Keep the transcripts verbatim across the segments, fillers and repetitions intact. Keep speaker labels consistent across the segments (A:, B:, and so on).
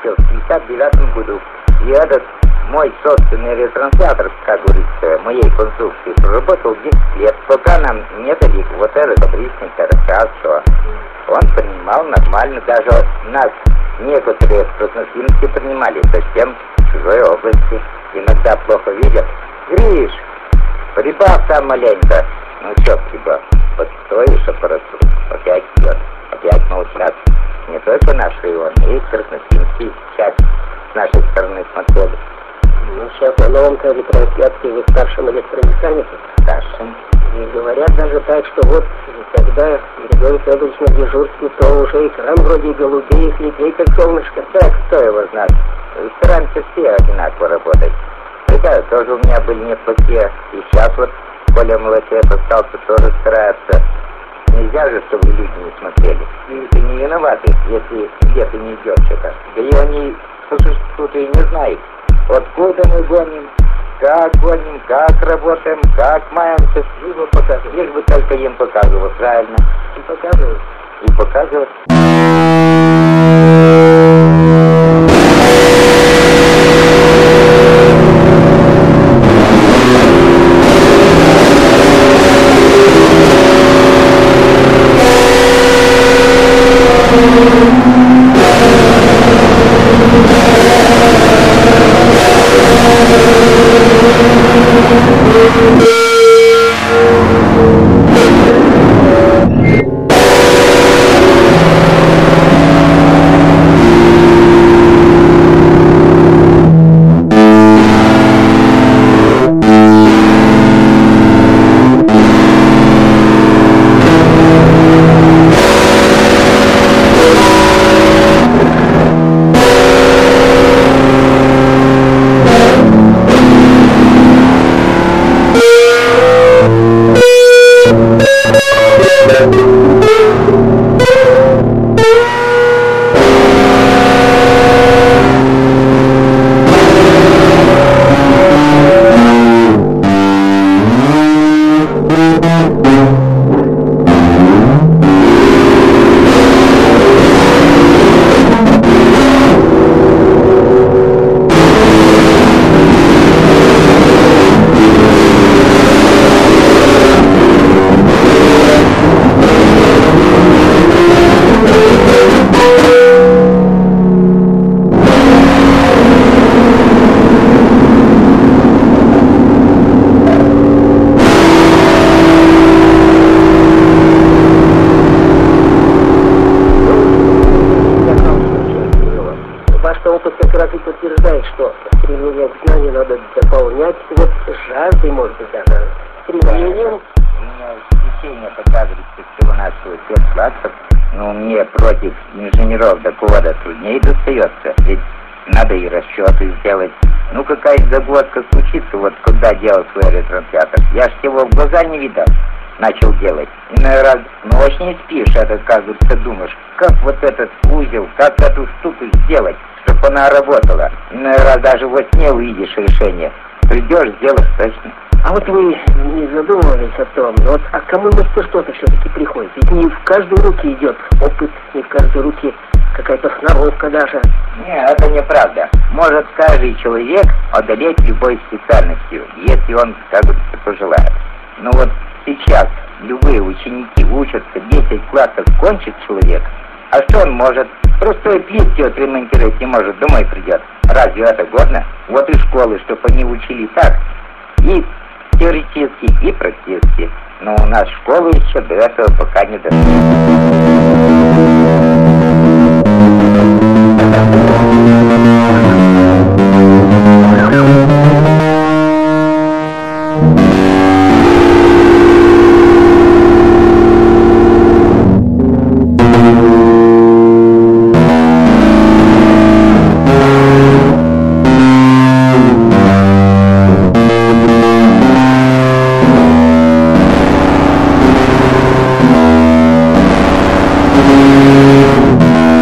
A: еще в пятьдесят девятом году. И этот мой собственный ретранслятор, как говорится, моей конструкции, проработал десять лет, пока нам не дали вот этот опричник РСА, что он принимал нормально, даже нас некоторые в Краснослинске принимали совсем в чужой области, иногда плохо видят. Гриш, прибавь там маленько. Ну что прибавь, подстроишь аппаратуру, опять идет, опять молчат. Не только наш район, и Краснослинский часть с нашей стороны смотрели.
B: Ну, сейчас на новом-то ретранслятке вы старшим электромехаником.
A: Старшим.
B: И говорят даже так, что вот когда Григорий Федорович на дежурстве, то уже экран вроде голубеет, летей как солнышко.
A: Так, кто его знает? Стараемся все одинаково работать. Хотя тоже у меня были неплохие. И сейчас вот Коля Молотеев остался, тоже старается. Нельзя же, чтобы люди не смотрели. И ты не виноваты, если где-то не идет что-то. Да и они по существу-то и не знают, откуда мы гоним, как гоним, как работаем, как маемся. Лишь бы показывать. Лишь бы только им показывать, правильно.
B: И показывают.
A: И показывать.
B: утверждает, что стремление к знанию надо дополнять вот жаждой, может быть, даже стремлением.
A: У меня исключение показывается всего-навсего пять классов, но мне против инженеров такого труднее достается, ведь надо и расчеты сделать. Ну, какая-то загвоздка случится, вот когда делал свой ретранслятор. Я ж его в глаза не видал, начал делать. Иной раз ночь не спишь, это, кажется, думаешь, как вот этот узел, как эту штуку сделать, чтобы она работала. Иной раз даже во сне увидишь решение. Придешь, сделаешь точно.
B: А вот вы не задумывались о том, ну вот, а кому мастерство-то все-таки приходит? Ведь не в каждой руке идет опыт, не в каждой руке какая-то сноровка даже.
A: Нет, это неправда. Может каждый человек одолеть любой специальностью, если он, как говорится, пожелает. Но вот сейчас любые ученики учатся, десять классов кончит человек, а что он может? Простой плитки отремонтировать не может, домой придет. Разве это годно? Вот и школы, чтобы они учили так, и теоретически, и практически. Но у нас школы еще до этого пока не дошли.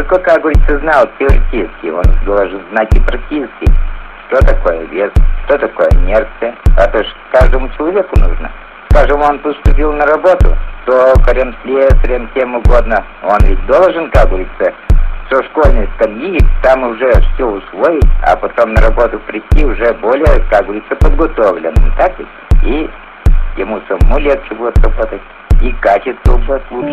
A: только, как говорится, знал теоретически, он должен знать и практически, что такое вес, что такое инерция. Это ж каждому человеку нужно. Скажем, он поступил на работу, токарем, слесарем, кем угодно. Он ведь должен, как говорится, со школьной скамьи там уже все усвоить, а потом на работу прийти уже более, как говорится, подготовленным, так ведь? И ему самому легче будет работать, и качество будет лучше.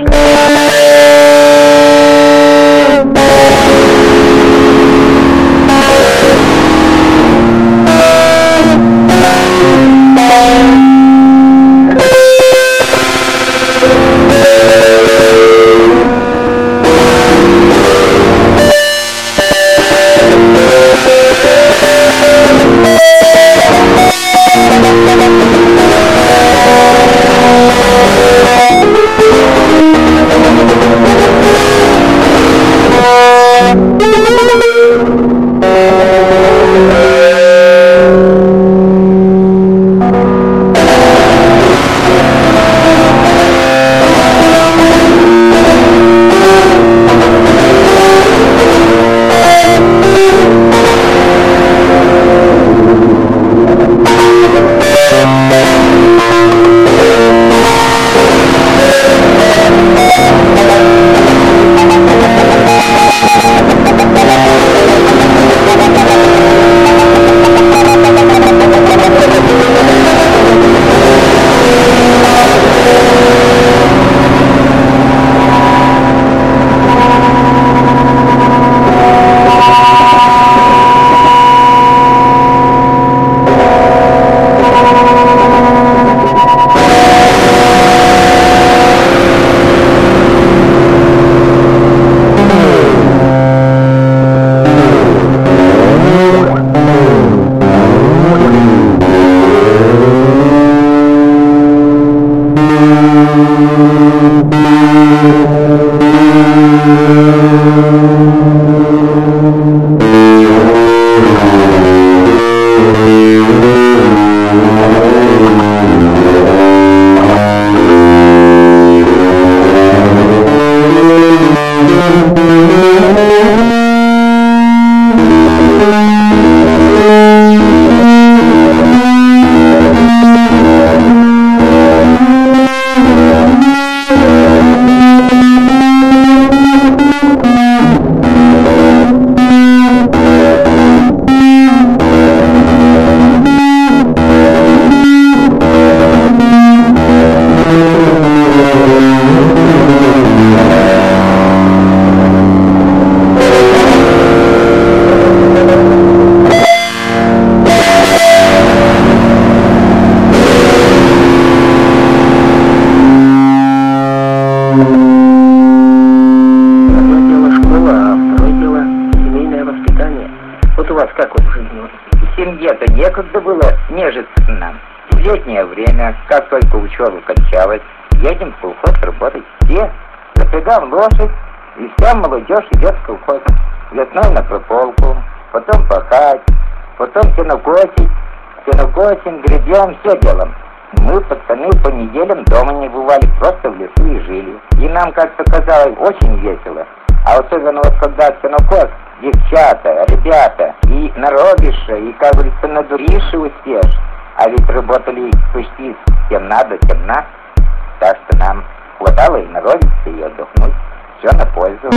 A: Семье-то некогда было нежиться нам. В летнее время, как только учеба кончалась, едем в колхоз работать все, запрягаем лошадь, и вся молодежь идет в колхоз. Весной на прополку, потом пахать, потом сенокосить, сенокосим, гребем, все делаем. Мы, пацаны, по неделям дома не бывали, просто в лесу и жили. И нам как-то казалось очень весело. А особенно вот когда сенокос, девчата, ребята, и наробишь, и, как говорится, надуришь и успеешь. А ведь работали почти с темна до темна, так что нам хватало и наробиться, и отдохнуть. Все на пользу.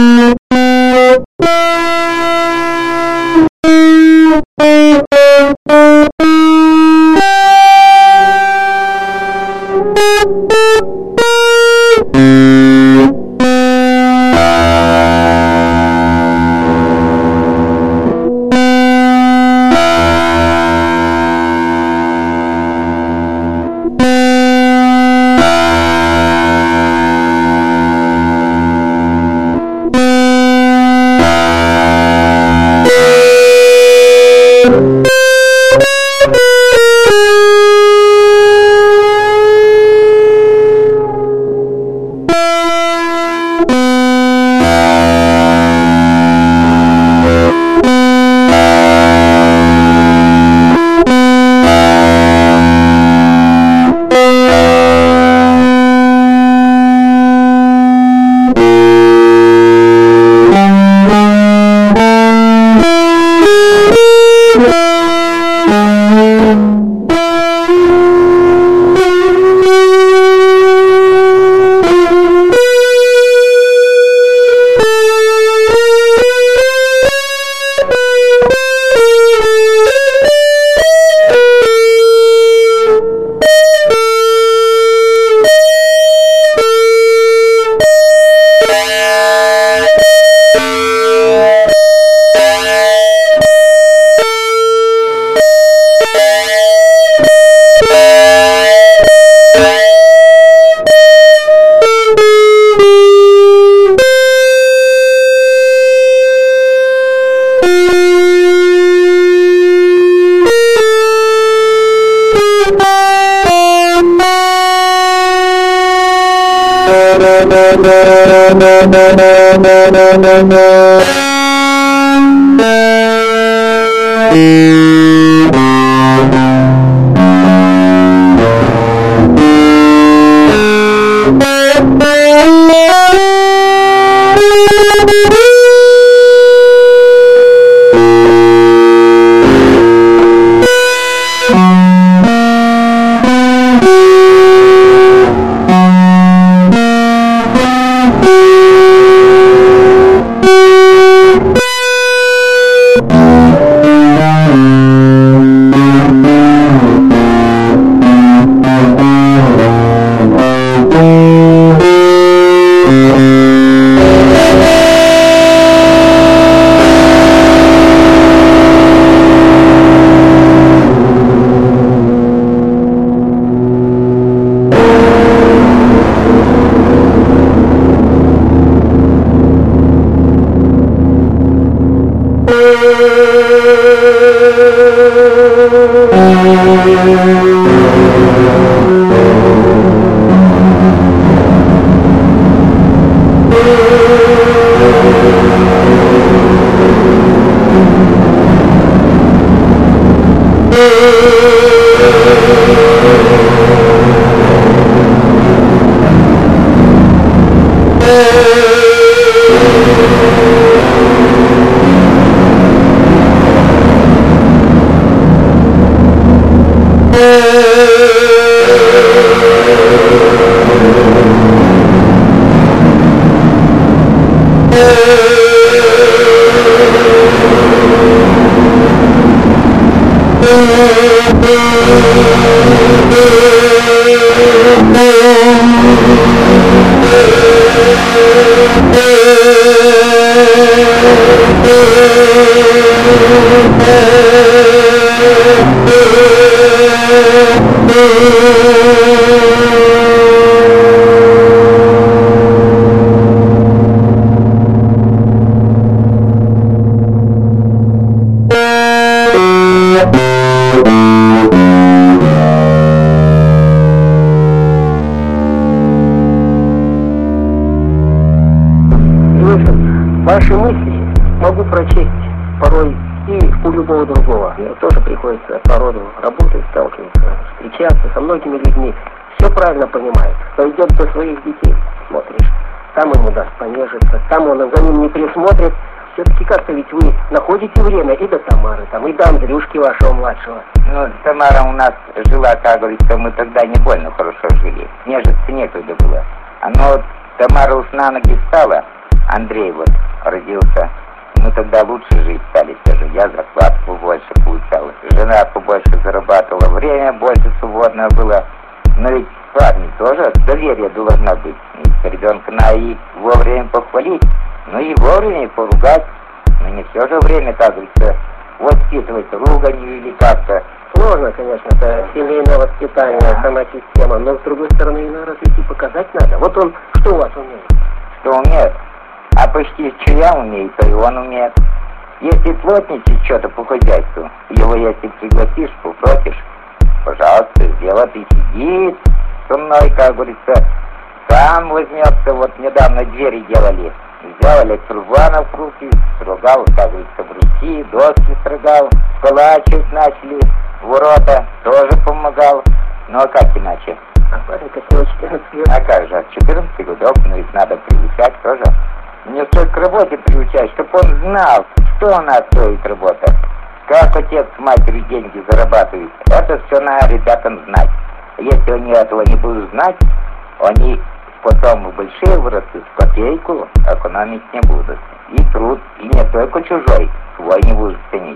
C: You
B: Ваши мысли могу прочесть порой и у любого другого. Мне тоже приходится по роду работать, сталкиваться, встречаться со многими людьми. Все правильно понимает. Кто идет до своих детей, смотришь, там ему даст понежиться, там он за ним не присмотрит. Все-таки как-то ведь вы находите время и до Тамары, там, и до Андрюшки вашего младшего.
A: Ну, Тамара у нас жила, как говорится, мы тогда не больно хорошо жили. Нежиться некогда было. Но вот Тамара уж на ноги встала, Андрей вот родился. Мы тогда лучше жить стали тоже. Я зарплату побольше получал, жена побольше зарабатывала, время больше свободное было. Но ведь парни тоже доверие должно быть. И ребенка надо и вовремя похвалить, ну и вовремя поругать. Но не все же время, как говорится, воспитывать руганью или как-то.
B: Сложно, конечно, это семейное воспитание, сама система, но с другой стороны, наверное, ведь и показать надо. Вот он, что у вас умеет?
A: Что умеет? А почти что я умею, то и он умеет. Если плотничать что-то по хозяйству, его если пригласишь, попросишь, пожалуйста, сделает и сидит со мной, как говорится, сам возьмется. Вот недавно двери делали, сделали тюрбанов в руки, строгал, как говорится, бруски, доски строгал, сколачивать начали, ворота тоже помогал. Ну а как иначе?
B: А парень-то всего четырнадцать лет.
A: А как же, от четырнадцати годов, ну ведь надо приучать тоже. Не стоит к работе приучать, чтобы он знал, что у нас стоит работа, как отец с матерью деньги зарабатывает. Это все надо ребятам знать. Если они этого не будут знать, они потом большие вырастут, копейку экономить не будут. И труд, и не только чужой, свой не будут ценить.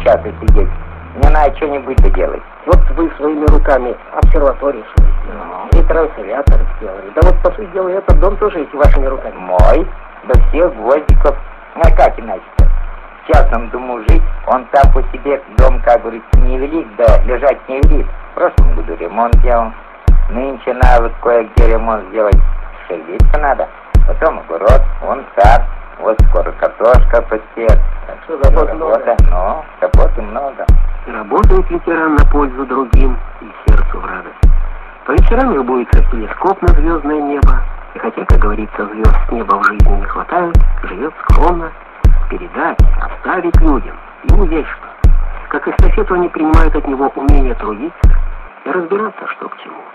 A: часа сидеть. Мне надо что-нибудь делать.
B: Вот вы своими руками обсерваторию свою сделали,
A: Ну.
B: и трансляторы сделали. Да вот, по сути дела, этот дом тоже эти вашими руками.
A: Мой, до всех гвоздиков. Ну а как иначе-то? В частном дому жить, он так по себе дом, как говорится, не велик, да лежать не велик. В прошлом году ремонт делал. Нынче надо вот кое-где ремонт сделать. Шевелиться надо. Потом огород, вон сад. Вот скоро картошка поспеет.
B: Так что забот много.
A: Ну, работы много.
B: И работает ветеран на пользу другим и сердцу в радость. По вечерам его будет телескоп на звездное небо. И хотя, как говорится, звезд с неба в жизни не хватает, живет скромно. Передать, оставить людям. Ему есть что. Как эстафету они принимают от него умение трудиться и разбираться, что к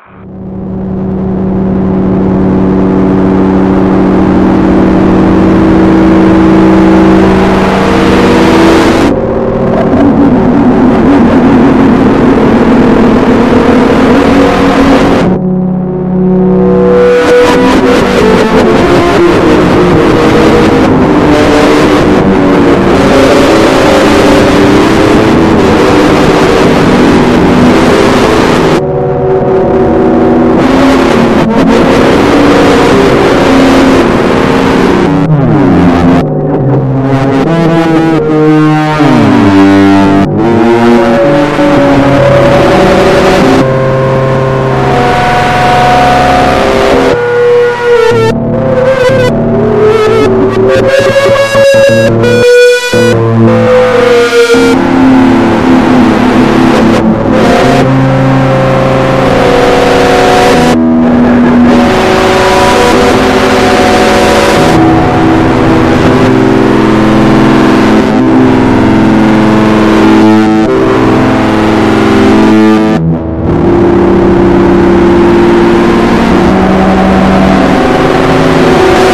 B: чему.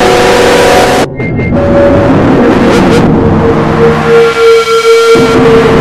B: Thank you.